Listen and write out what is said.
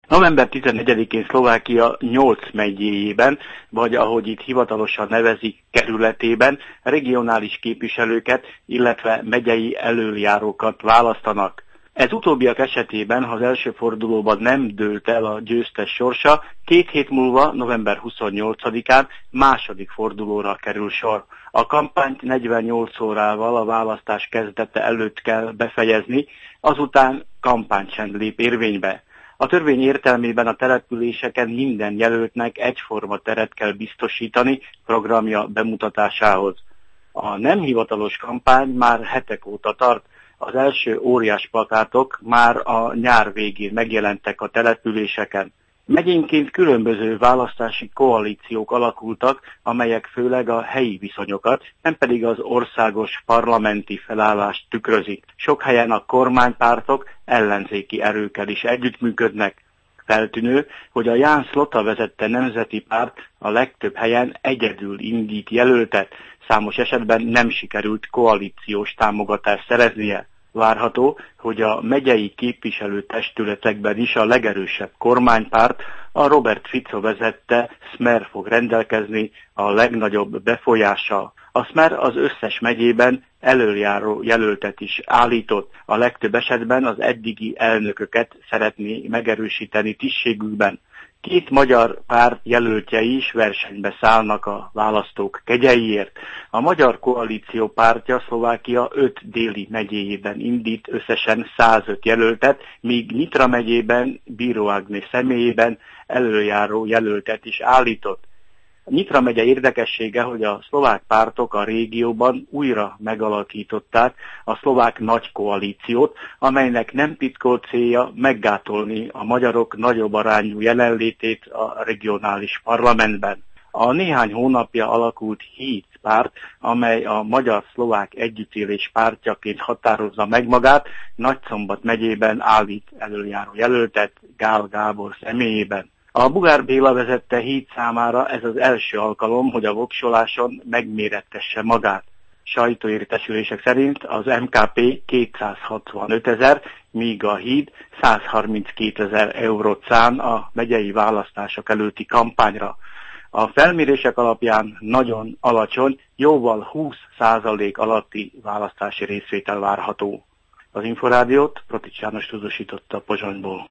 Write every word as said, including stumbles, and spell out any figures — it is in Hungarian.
november tizenegyedikén Szlovákia nyolc megyéjében, vagy ahogy itt hivatalosan nevezik, kerületében regionális képviselőket, illetve megyei elöljárókat választanak. Ez utóbbiak esetében, ha az első fordulóban nem dőlt el a győztes sorsa, két hét múlva, november huszonnyolcadikán második fordulóra kerül sor. A kampányt negyvennyolc órával a választás kezdete előtt kell befejezni, azután kampány sem lép érvénybe. A törvény értelmében a településeken minden jelöltnek egyforma teret kell biztosítani programja bemutatásához. A nem hivatalos kampány már hetek óta tart. Az első óriás plakátok már a nyár végén megjelentek a településeken. Megyénként különböző választási koalíciók alakultak, amelyek főleg a helyi viszonyokat, nem pedig az országos parlamenti felállást tükrözik. Sok helyen a kormánypártok ellenzéki erőkkel is együttműködnek. Feltűnő, hogy a Ján Slota vezette nemzeti párt a legtöbb helyen egyedül indít jelöltet, számos esetben nem sikerült koalíciós támogatást szereznie. Várható, hogy a megyei képviselőtestületekben is a legerősebb kormánypárt, a Robert Fico vezette Smer fog rendelkezni a legnagyobb befolyással. A Smer az összes megyében elöljáró jelöltet is állított, a legtöbb esetben az eddigi elnököket szeretné megerősíteni tisztségükben. Két magyar párt jelöltjei is versenybe szállnak a választók kegyeiért. A Magyar Koalíció pártja Szlovákia öt déli megyéjében indít összesen százöt jelöltet, míg Nyitra megyében Bíró Ágnes személyében előjáró jelöltet is állított. A Nyitra megye érdekessége, hogy a szlovák pártok a régióban újra megalakították a szlovák nagy koalíciót, amelynek nem titkolt célja meggátolni a magyarok nagyobb arányú jelenlétét a regionális parlamentben. A néhány hónapja alakult hét párt, amely a magyar-szlovák együttélés pártjaként határozza meg magát, Nagyszombat megyében állít előjáró jelöltet Gál Gábor személyében. A Bugár Béla vezette híd számára ez az első alkalom, hogy a voksoláson megmérettesse magát. Sajtóértesülések szerint az em ká pé kétszázhatvanöt ezer, míg a híd százharminckét ezer eurót szán a megyei választások előtti kampányra. A felmérések alapján nagyon alacsony, jóval húsz százalék alatti választási részvétel várható. Az Inforádiót Protics János tudósította Pozsonyból.